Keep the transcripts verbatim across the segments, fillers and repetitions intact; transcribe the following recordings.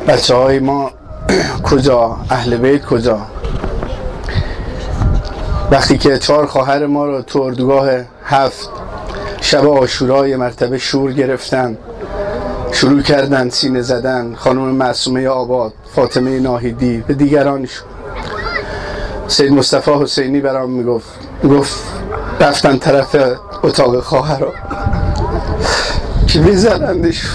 بچه های ما کجا؟ اهل بیت کجا؟ وقتی که چهار خواهر ما رو تو اردوگاه هفت شب عاشورای مرتبه شور گرفتن، شروع کردن سینه زدن، خانم معصومه آباد، فاطمه ناهیدی به دیگرانشون. سید مصطفی حسینی برام میگفت میگفت رفتن طرف اتاق خواهرها که میزنندشون.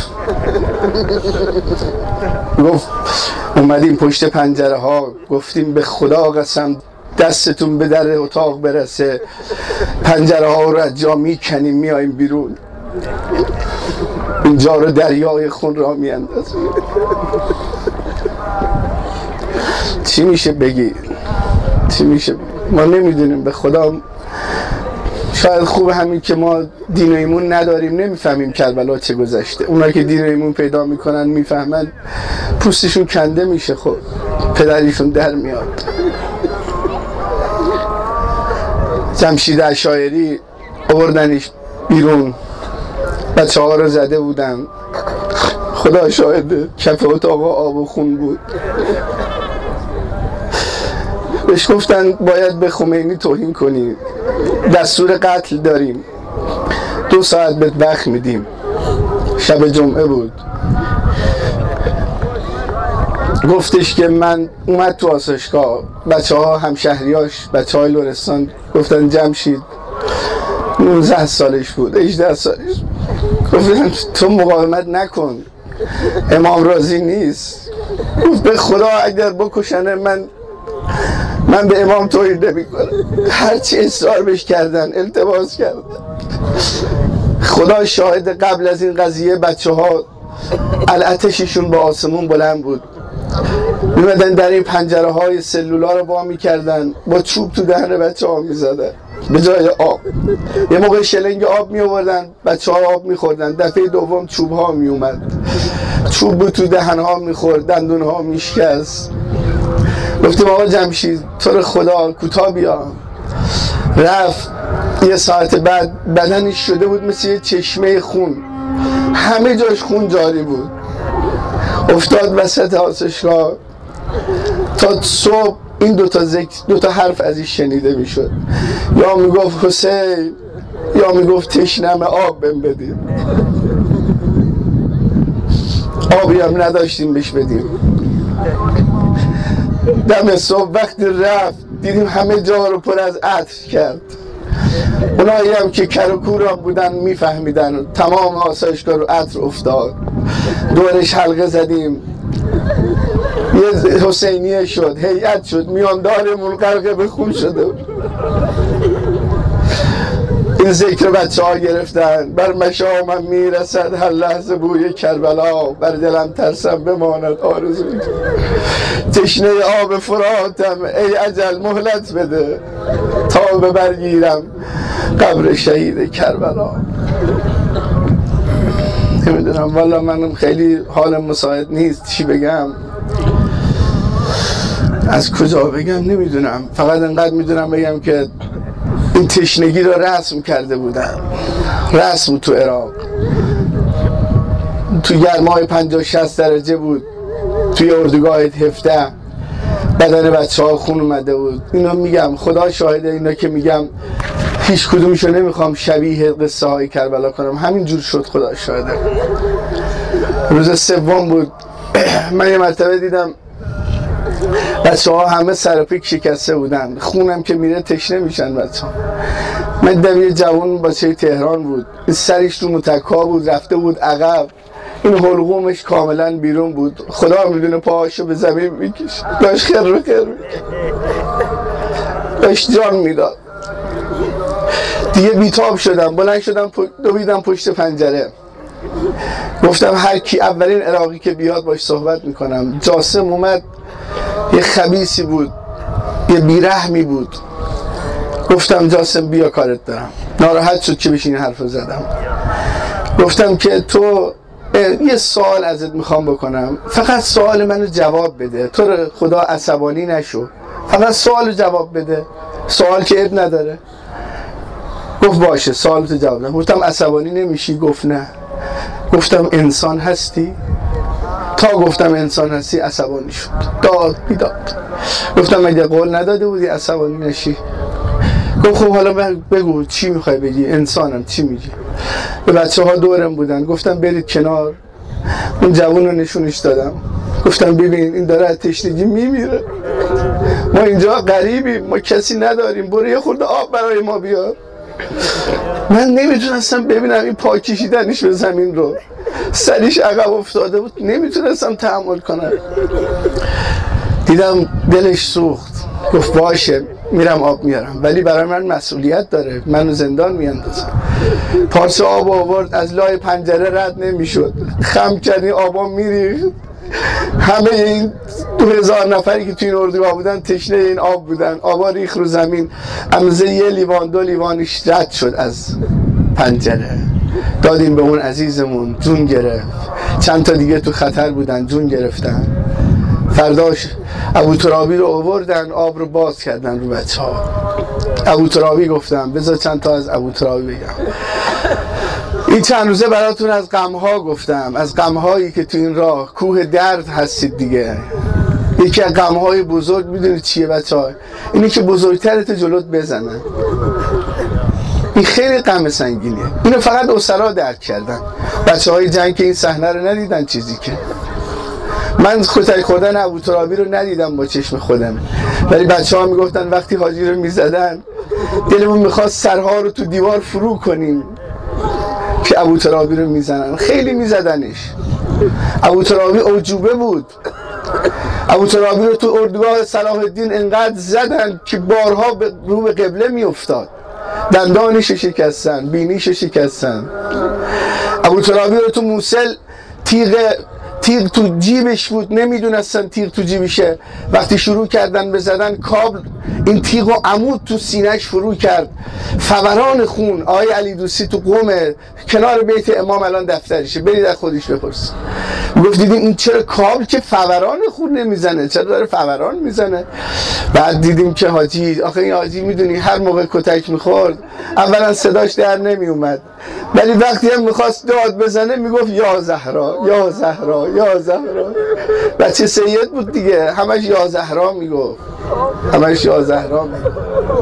گفت اومدیم پشت پنجره ها، گفتیم به خدا قسم دستتون به در اتاق برسه پنجره ها رو از جا میکنیم میاییم بیرون، اینجا رو دریای خون را میاندازیم. چی میشه بگی؟ چی میشه؟ ما نمیدونیم به خدا. شاید خوب همین که ما دین و ایمون نداریم، نمیفهمیم کربلا چه گذشته. اونا که دین و ایمون پیدا میکنن میفهمن، پوستشون کنده میشه، خب پدریشون در میاد. جمشید اشایری آوردنش بیرون، بچه ها رو زده بودن، خدا شاهده کف اتاق آب و خون بود. بهش گفتن باید به خمینی توهین کنی، دستور قتل داریم، دو ساعت بهت وقت میدیم. شب جمعه بود. گفتش که من اومد تو آسایشگاه، بچه ها همشهریاش بچه های لرستان گفتن جمشید نوزده سالش بود، هجده سالش، گفتن تو مقاومت نکن، امام راضی نیست. گفت به خدا اگر بکشنه من من به امام توهین نمی‌کنم. هرچی اصرار بهش کردن، التماس کردن. خدا شاهد قبل از این قضیه بچه ها الاتششون به آسمون بلند بود، میمدن در این پنجره های سلولار رو با میکردن، با چوب تو دهن بچه ها میزدن به جای آب. یه موقع شلنگ آب میوردن، بچه ها آب میخوردن، دفعه دوم چوب ها میومد، چوب تو دهن ها میخورد، دندون ها میشکست. گفتیم آقا جمشید تو رو خدا کوتاه بیا. رفت، یه ساعت بعد بدنش شده بود مثل یه چشمه خون، همه جاش خون جاری بود. افتاد وسط آسایشگاه تا صبح. این دوتا ذکر دوتا حرف ازش شنیده میشد، یا میگفت حسین یا میگفت تشنم آب بهم بدید. آبی هم نداشتیم بهش بدیم. دم صبح وقتی رفت دیدیم همه جا رو پر از عطر کرد. اونایی هم که کر و کور بودن میفهمیدن، تمام آسایشگاه رو عطر افتاد. دورش حلقه زدیم، یه حسینیه شد، هیئت شد، میاندارمون غرق به خون شده. این ذکر بچه ها گرفتن، بر مشامم میرسد هر لحظه بوی کربلا، بر دلم ترسم بماند آرزوی. تشنه آب فراتم ای اجل مهلت بده، تا به برگیرم قبر شهید کربلا. نمیدونم والا، منم خیلی حالم مساعد نیست چی بگم، از کجا بگم نمیدونم. فقط انقدر میدونم بگم که این تشنگی رو رسم کرده بودن، رسم تو عراق، تو گرمای پنجاه شصت درجه بود، توی اردوگاه هفده بدن بچه ها خون اومده بود. اینو میگم خدا شاهده، اینا که میگم هیچ کدومشو نمیخوام شبیه قصه های کربلا کنم، همین جور شد خدا شاهده. روز سوم بود، من یه مرتبه دیدم بچه ها همه سر پیک شکسته بودن، خونم که میره تشنه میشن بچه ها. من دیدم یه جوان بچه تهران بود، این سرش رو متکا بود، رفته بود عقب، این حلقومش کاملا بیرون بود، خدا میدونه پاهاشو به زمین میکش، داشت خر رو خر میکش، داشت جان میداد. دیگه بیتاب شدم، بلند شدم دویدم پشت پنجره، گفتم هر کی اولین عراقی که بیاد باش صحبت میکنم. جاسم اومد، یه خبیثی بود، یه بیرحمی بود. گفتم جاسم بیا کارت دارم. ناراحت شد که بشین حرف زدم. گفتم که تو یه سوال ازت میخوام بکنم، فقط سوال منو جواب بده، تو رو خدا عصبانی نشو، فقط سوال جواب بده، سوال که اب نداره. گفت باشه سوالتو جواب بدم. گفتم عصبانی نمیشی؟ گفت نه. گفتم انسان هستی؟ تا گفتم انسان هستی عصبانی شد، داد بیداد. گفتم مگه قول نداده بودی عصبانی نشی؟ گفت خب حالا بگو چی میخوای بگی، انسانم چی میگی؟ به بچه ها دورم بودن، گفتم برید کنار. اون جوون رو نشونش دادم، گفتم ببین این داره از تشنگی میمیره، ما اینجا غریبیم، ما کسی نداریم، برو یه خورده آب برای ما بیار. من نمیتونستم ببینم این پا کشیدنش به زمین رو، سریش عقب افتاده بود، نمیتونستم تحمل کنم. دیدم دلش سوخت، گفت باشه میرم آب میارم، ولی برای من مسئولیت داره، منو زندان میاندازه. پارچه آب آورد، از لای پنجره رد نمیشد، خم کردی آبا میریخت. همه این دو هزار نفری که توی این اردوگاه بودن تشنه این آب بودن، آبا ریخ رو زمین، اندازه یه لیوان دو لیوانش رد شد از پنجره. دادیم به اون عزیزمون، جون گرفت. چند تا دیگه تو خطر بودن، جون گرفتن. فرداش ابوترابی رو آوردن، آب رو باز کردن رو بچه ها. ابوترابی گفتم بذار چند تا از ابوترابی بگم. این چند روزه براتون از غم‌ها گفتم، از غم‌هایی که تو این راه کوه درد هستید دیگه. یکی از غم‌های بزرگ میدونید چیه بچه‌ها؟ اینی که بزرگترت جلوت بزنن. این خیلی غم سنگینیه. اینو فقط اسرا درک کردن. بچه‌های جنگ که این صحنه رو ندیدن چیزی که. من کتک خوردن ابوترابی رو ندیدم با چشم خودم، ولی بچه‌ها میگفتن وقتی حاجی رو میزدن دلمون میخواست سرها رو تو دیوار فرو کنیم که ابوترابی رو میزنن. خیلی میزدنش. ابوترابی عجوبه بود. ابوترابی رو تو اردوگاه صلاح الدین انقدر زدن که بارها رو به قبله میافتاد، دندانش شکستن، بینیش شکستن. ابوترابی رو تو موصل تیغ تیغ تو جیبش بود، نمیدونستن تیغ تو جیبشه. وقتی شروع کردن به زدن کابل این تیغ و عمود تو سینه‌اش فرو کرد، فوران خون. آقای علی دوستی تو قم کنار بیت امام الان دفترشه، برید از خودش بپرسید. گفت دیدیم این چرا کابل که فوران خون نمیزنه، چرا داره فوران میزنه؟ بعد دیدیم که حاجی، آخه این حاجی میدونی هر موقع کتک میخورد اولا صداش در نمیومد، ولی وقتی هم میخواست داد بزنه میگفت یا زهرا یا زهرا یا زهرا. بچه سید بود دیگه، همش یا زهرا میگفت، همش یا زهرا میگفت.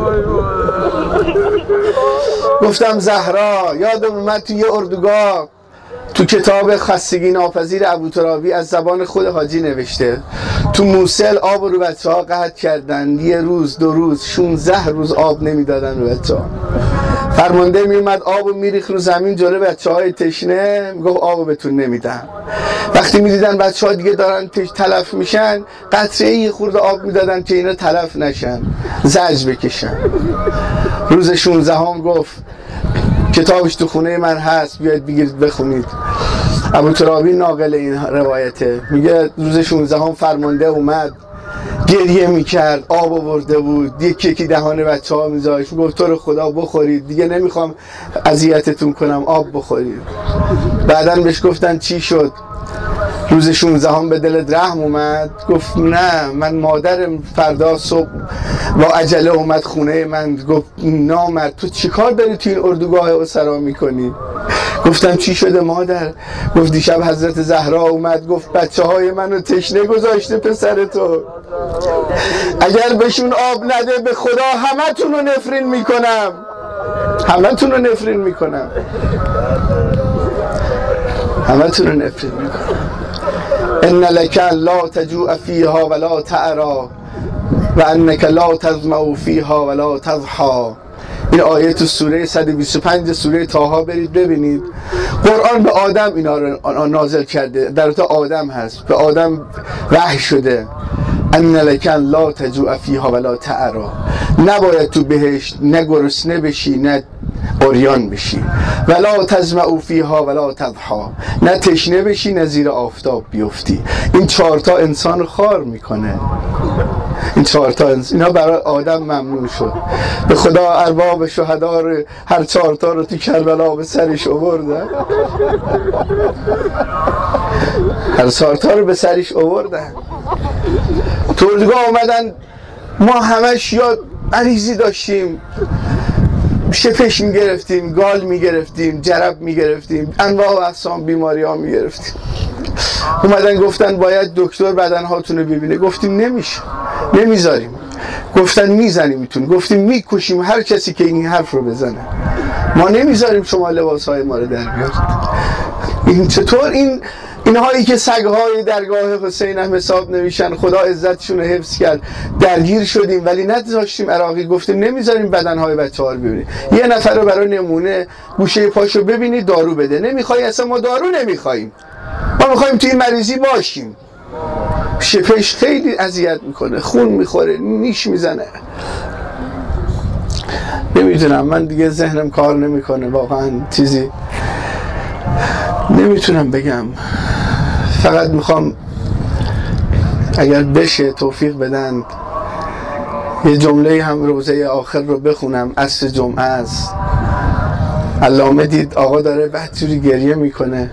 گفتم زهرا. یادم اومد توی اردوگاه تو کتاب خستگی ناپذیر ابوترابی از زبان خود حاجی نوشته تو موصل آب رو بچه ها قطع کردن، یه روز دو روز شونزده روز آب نمیدادن رو بچه ها. فرمانده میومد آب رو میریخ رو زمین جلو بچه های تشنه، میگفت آب رو بهتون نمیدن. وقتی میدیدن بچه ها دیگه دارن تلف میشن، قطره یه خورده آب میدادن که اینا تلف نشن، زجر بکشن. روز شونزده هم گفت کتابش تو خونه من هست، بیاید بگیرید بخونید. ابوترابی ناقل این روایته، میگه روز شونزده هم فرمانده اومد گریه میکرد، آب آورده بود، یکی یکی دهان بچه ها میذاشت، میگفت تو رو خدا بخورید دیگه، نمیخوام اذیتتون کنم، آب بخورید. بعداً بهش گفتن چی شد؟ روز شونزده هم به دلت رحم اومد؟ گفت نه، من مادرم فردا صبح با عجله اومد خونه من، گفت نامرد تو چی کار داری توی این اردوگاه اسرا میکنی؟ گفتم چی شده مادر؟ گفت دیشب حضرت زهرا اومد گفت بچه های منو تشنه گذاشته پسر تو، اگر بهشون آب نده به خدا همه تون رو نفرین میکنم، همه تون رو نفرین میکنم، همه تون رو نفرین میکنم. ان لک لا تجوع فیها ولا تعرا و انک لا تظمأ فیها ولا تضحی. این آیه تو سوره صد و بیست و پنج سوره طه برید ببینید. قرآن به آدم اینا رو نازل کرده، در تا آدم هست، به آدم وحی شده. ان لک لا تجوع فیها ولا تعرا، نباید تو بهشت نه گرسنه بشی نه عریان بشی، ولا تظمأ فیها ولا تضحی، نه تشنه بشی نه زیر آفتاب بیفتی. این چهار تا انسان خار میکنه. این چهار تا انسان اینا برای آدم ممنوع شد. به خدا ارباب شهدا رو هر چهار تا رو تو کربلا به سرش آوردن، هر چهار تا رو به سرش آوردن. تو اردوگاه اومدن، ما همش یا مریضی داشتیم، شپش میگرفتیم، گال میگرفتیم، جرب میگرفتیم، انواع و اقسام بیماری ها میگرفتیم. اومدن گفتن باید دکتر بدنهاتون رو ببینه، گفتیم نمیشه، نمیذاریم. گفتن میزنیمتون، گفتیم میکشیم هر کسی که این حرف رو بزنه. ما نمیذاریم شما لباسهای ما رو در بیارید. این چطور این اینهایی که سگهای درگاه حسین هم حساب نمیشن، خدا عزتشون رو حفظ کرد، درگیر شدیم ولی نذاشتیم عراقی، گفتیم نمیذاریم بدنهای بچه ها رو ببینید. یه نفر رو برای نمونه گوشه پاشو ببینید دارو بده، نمیخوای، اصلا ما دارو نمیخوایم، ما میخوایم توی مریضی باشیم. شپش خیلی اذیت میکنه، خون میخوره، نیش میزنه. نمیدونم، من دیگه ذهنم کار نمیکنه، واقعا چیزی نمیتونم بگم. فقط میخوام اگر بشه توفیق بدن یه جمله هم روزه آخر رو بخونم. عصر جمعه است، علامه دید آقا داره بدجوری گریه میکنه،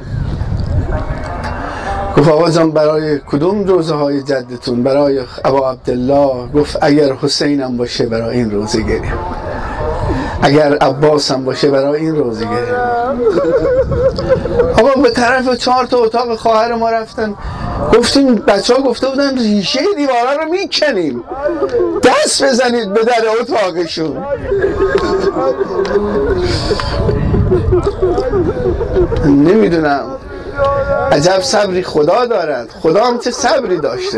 گفت آقا جان برای کدوم روزه های جدتون؟ برای ابا عبدالله. گفت اگر حسینم باشه برای این روزه گریه، اگر عباس هم باشه برای این روزه گریه. آقا به طرف چهار تا اتاق خواهر ما رفتن، گفتیم بچه ها گفته بودن ریشه دیوارا رو میکنیم، دست بزنید به در اتاقشون. نمیدونم، عجب صبری خدا دارد. خدا هم چه صبری داشته.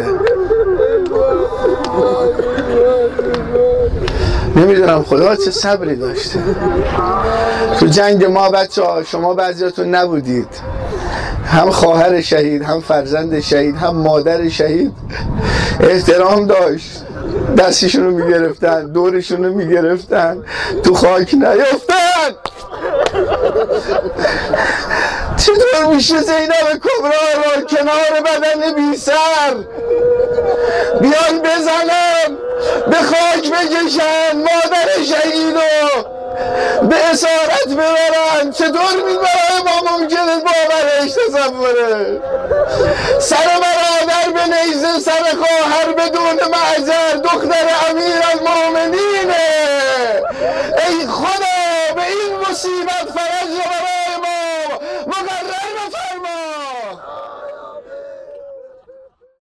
نمیدونم خدا چه صبری داشته. تو جنگ ما بچه ها شما بعضیاتون نبودید، هم خواهر شهید، هم فرزند شهید، هم مادر شهید احترام داشت، دستشونو میگرفتن، دورشونو میگرفتن، تو خاک نیفتن. چطور میشه زینب کبرا رو کنار بدن بی سر بیان بزنن، به خاک بکشن، مادر شهیدو به اسارت ببرن؟ چطور برای ما ممکنه باورش تصوره؟ سر برادر به نیزه، سر خواهر بدون معذر، دختر امیر المؤمنینه. ای خدا به این مصیبت فرج برای ما مقرر بفرما.